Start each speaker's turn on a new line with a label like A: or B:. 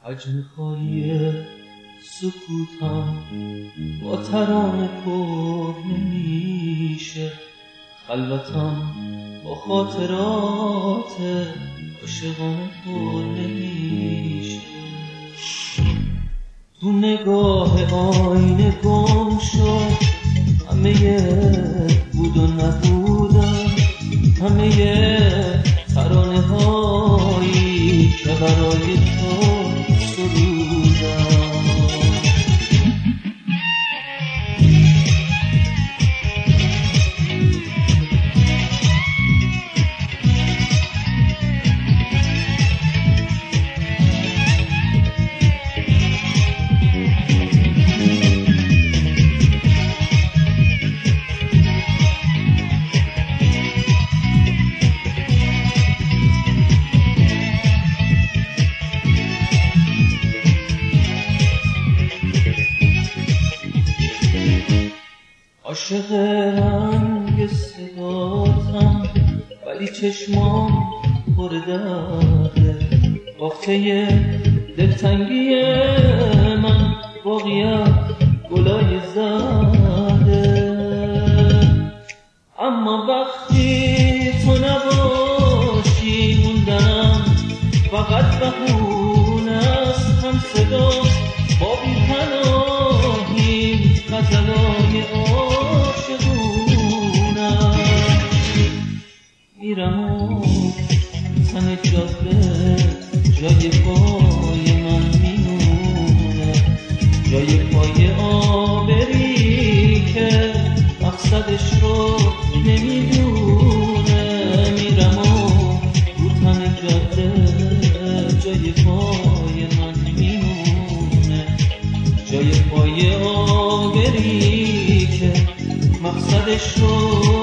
A: حجم خالی سکوتم با ترانه پر نمیشه، خلوتم با خاطرات عاشقانه پر نمیشه. تو نگاه آینه گم شد همه بود و نبودم، همه ترانه هایی که برای تو سرودم. عاشق رنگ صداتم ولی چشمام پر درده، باغچه دلتنگی من باقیت گلای زرده. اما وقتی تو نباشی موندنم فقط بهونه است، هم صدا با بی‌پناهی غزلای عاشقونم. میرم و تن جاده جای پای من میمونه، جای پای آبری که مقصدش رو نمیدونه. میرم و رو تن جاده جای پای من میمونه، جای پای آبری که مقصدش رو